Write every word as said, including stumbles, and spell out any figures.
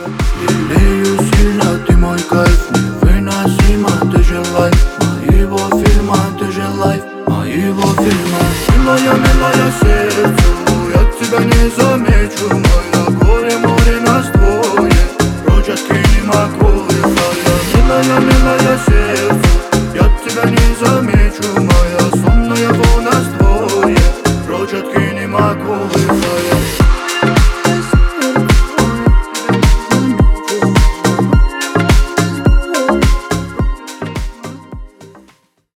Лелею сильно, ты мой кайф, невыносимо, ты же лайф моего фильма, ты же лайф моего фильма. Милая, милая,